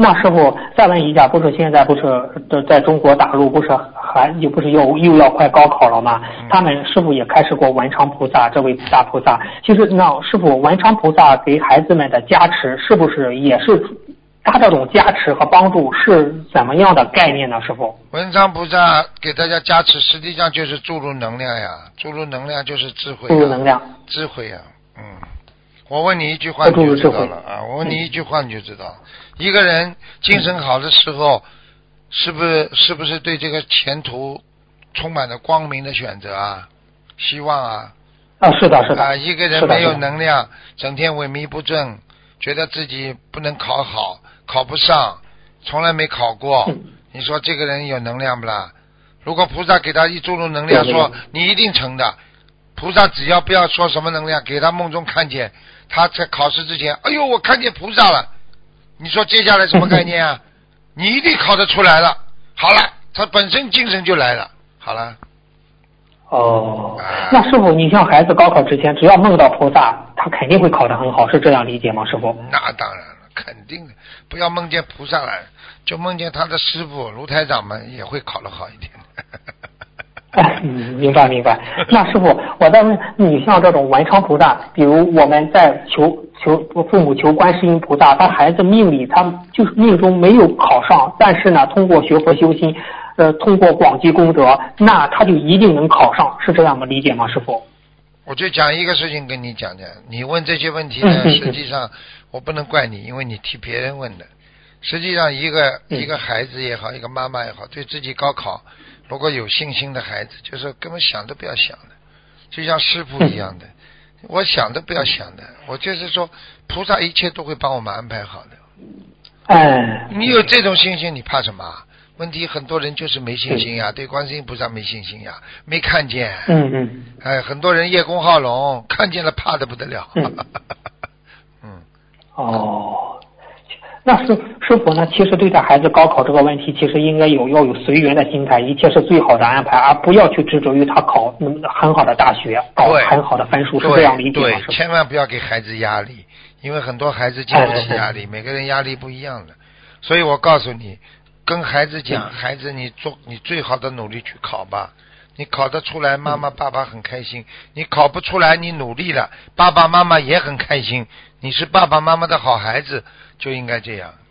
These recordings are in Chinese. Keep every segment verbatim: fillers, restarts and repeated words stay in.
那师傅再问一下，不是现在不是在中国大陆不是还又不是又又要快高考了吗？他们师傅也开始过文昌菩萨，这位大菩萨，其实那师傅文昌菩萨给孩子们的加持，是不是也是他这种加持和帮助是怎么样的概念呢？师傅， 文昌菩萨给大家加持，实际上就是注入能量呀，注入能量就是智慧呀， 注入能量， 智慧呀，嗯。我问你一句话你就知道了啊！我问你一句话你就知道，一个人精神好的时候，是不是是不是对这个前途充满了光明的选择啊？希望啊！ 啊，是的，是的。 啊，一个人没有能量，整天萎靡不振，觉得自己不能考好，考不上，从来没考过，嗯、你说这个人有能量不啦？如果菩萨给他一注入能量，说你一定成的。菩萨只要不要说什么能量，给他梦中看见，他在考试之前，哎呦，我看见菩萨了。你说接下来什么概念啊？你一定考得出来了。好了，他本身精神就来了。好了。 哦，啊、那师傅，你像孩子高考之前，只要梦到菩萨，他肯定会考得很好，是这样理解吗？师傅？ 那当然了，肯定的。不要梦见菩萨了，就梦见他的师傅卢台长们也会考得好一点。 哎，明白明白。那师傅，我再问你，像这种文昌菩萨，比如我们在求求父母求观世音菩萨，他孩子命里他就是命中没有考上，但是呢，通过学佛修心，呃，通过广积功德，那他就一定能考上，是这样的理解吗？师傅？ 我就讲一个事情跟你讲讲，你问这些问题呢， 嗯、 实际上我不能怪你，因为你替别人问的。实际上，一个、嗯、一个孩子也好，一个妈妈也好，对自己高考如果有信心的孩子，就是根本想都不要想的，就像师父一样的，嗯、我想都不要想的，我就是说，菩萨一切都会帮我们安排好的。 哎， 你有这种信心，你怕什么？问题很多人就是没信心呀，对观世音菩萨没信心呀，没看见。 嗯嗯。 哎，很多人叶公好龙，看见了怕得不得了。 嗯。 嗯哦。那师师傅呢？其实对待孩子高考这个问题，其实应该有要有随缘的心态，一切是最好的安排，而不要去执着于他考那么很好的大学，考很好的分数，是这样理解吗？ 对，千万不要给孩子压力，因为很多孩子经不起压力，每个人压力不一样的。所以我告诉你，跟孩子讲，嗯、孩子你做你最好的努力去考吧，你考得出来，妈妈爸爸很开心；你考不出来，你努力了，爸爸妈妈也很开心。你是爸爸妈妈的好孩子。就应该这样。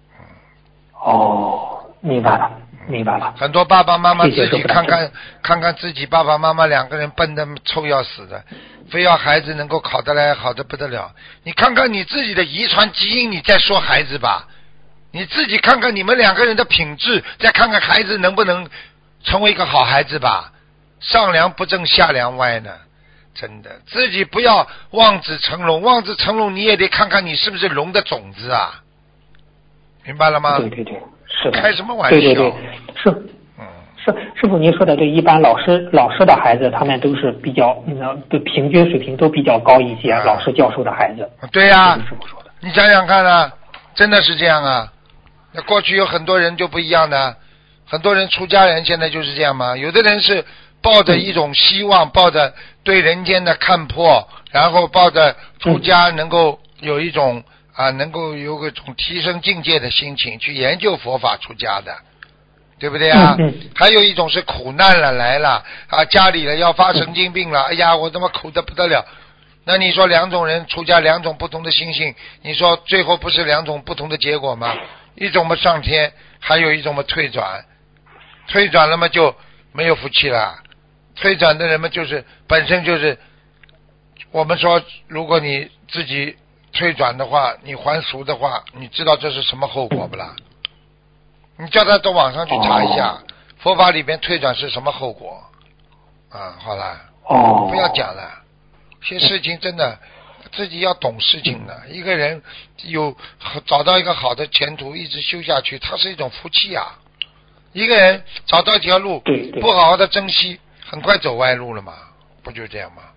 哦，明白了，明白了。 很多爸爸妈妈自己看看看看自己爸爸妈妈两个人笨得臭要死的，非要孩子能够考得来好得不得了。你看看你自己的遗传基因，你再说孩子吧。你自己看看你们两个人的品质，再看看孩子能不能成为一个好孩子吧。上梁不正下梁歪呢。真的，自己不要望子成龙，望子成龙你也得看看你是不是龙的种子啊，明白了吗？ 对对对，是的。 开什么玩笑？ 对对对，是，嗯，是师傅您说的对，一般老师老师的孩子，他们都是比较，嗯，对平均水平都比较高一些，啊、老师教授的孩子。 对呀、啊，师傅说的。你想想看啊，真的是这样啊。那过去有很多人就不一样的，很多人出家人现在就是这样嘛，有的人是。抱着一种希望，抱着对人间的看破，然后抱着出家能够有一种啊，能够有个种提升境界的心情去研究佛法出家的，对不对啊？ 嗯嗯、 还有一种是苦难了来了啊，家里了要发神经病了，哎呀，我他妈苦得不得了。那你说两种人出家，两种不同的心性，你说最后不是两种不同的结果吗？一种嘛上天，还有一种嘛退转，退转了嘛就没有福气了。退转的人们就是本身就是我们说，如果你自己退转的话，你还俗的话，你知道这是什么后果不啦？你叫他到网上去查一下，哦、佛法里边退转是什么后果啊？好了， 哦， 不要讲了，些事情真的自己要懂事情的。一个人有找到一个好的前途，一直修下去，它是一种福气啊。一个人找到一条路，不好好的珍惜。很快走歪路了嘛，不就这样吗？